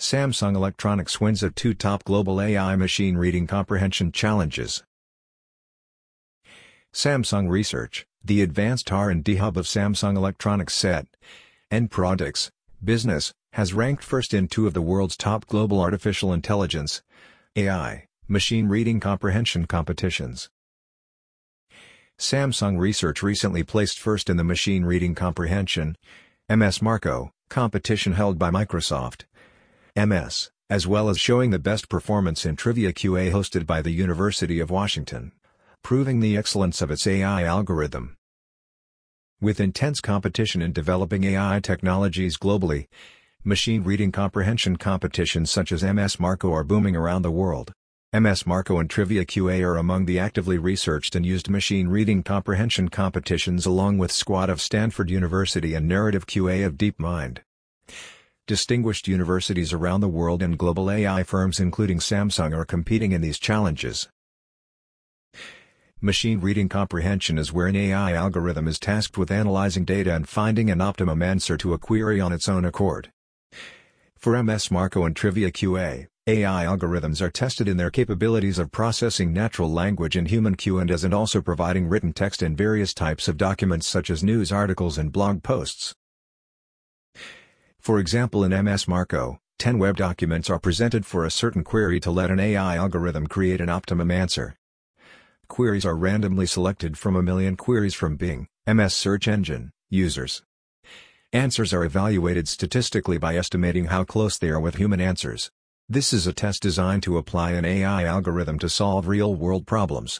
Samsung Electronics wins at two top global AI machine reading comprehension challenges. Samsung Research, the advanced R&D hub of Samsung Electronics SET and Products business, has ranked first in two of the world's top global artificial intelligence (AI) machine reading comprehension competitions. Samsung Research recently placed first in the Machine Reading Comprehension (MS Marco) competition held by Microsoft MS, as well as showing the best performance in Trivia QA hosted by the University of Washington, proving the excellence of its AI algorithm. With intense competition in developing AI technologies globally, machine reading comprehension competitions such as MS Marco are booming around the world. MS Marco and Trivia QA are among the actively researched and used machine reading comprehension competitions along with Squad of Stanford University and Narrative QA of DeepMind. Distinguished universities around the world and global AI firms including Samsung are competing in these challenges. Machine reading comprehension is where an AI algorithm is tasked with analyzing data and finding an optimum answer to a query on its own accord. For MS Marco and Trivia QA, AI algorithms are tested in their capabilities of processing natural language and human Q&As and also providing written text in various types of documents such as news articles and blog posts. For example, in MS Marco, 10 web documents are presented for a certain query to let an AI algorithm create an optimum answer. Queries are randomly selected from 1 million queries from Bing, MS search engine, users. Answers are evaluated statistically by estimating how close they are with human answers. This is a test designed to apply an AI algorithm to solve real-world problems.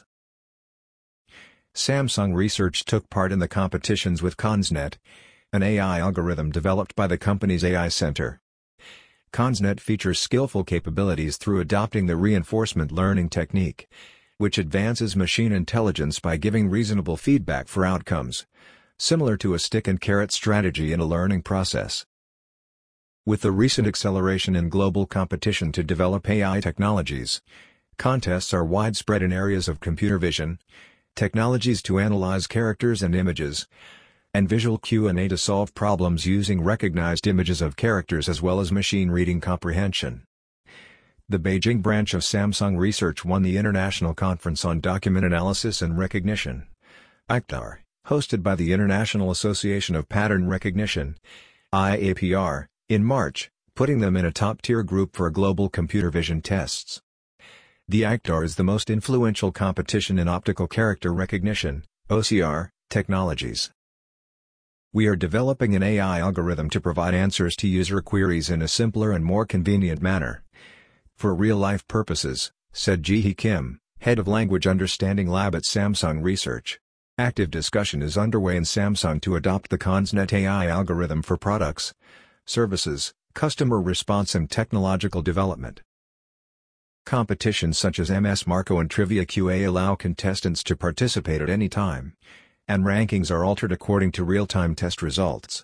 Samsung Research took part in the competitions with ConsNet, an AI algorithm developed by the company's AI Center. ConsNet features skillful capabilities through adopting the reinforcement learning technique, which advances machine intelligence by giving reasonable feedback for outcomes, similar to a stick-and-carrot strategy in a learning process. With the recent acceleration in global competition to develop AI technologies, contests are widespread in areas of computer vision, technologies to analyze characters and images, and visual Q&A to solve problems using recognized images of characters as well as machine reading comprehension. The Beijing branch of Samsung Research won the International Conference on Document Analysis and Recognition (ICDAR), hosted by the International Association of Pattern Recognition (IAPR), in March, putting them in a top-tier group for global computer vision tests. The ICDAR is the most influential competition in optical character recognition (OCR) technologies. We are developing an AI algorithm to provide answers to user queries in a simpler and more convenient manner. For real-life purposes, said Ji-hee Kim, head of Language Understanding Lab at Samsung Research. Active discussion is underway in Samsung to adopt the ConsNet AI algorithm for products, services, customer response and technological development. Competitions such as MS Marco and Trivia QA allow contestants to participate at any time, and rankings are altered according to real-time test results.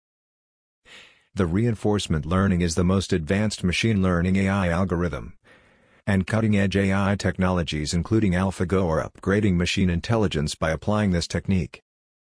The reinforcement learning is the most advanced machine learning AI algorithm, and cutting-edge AI technologies including AlphaGo are upgrading machine intelligence by applying this technique.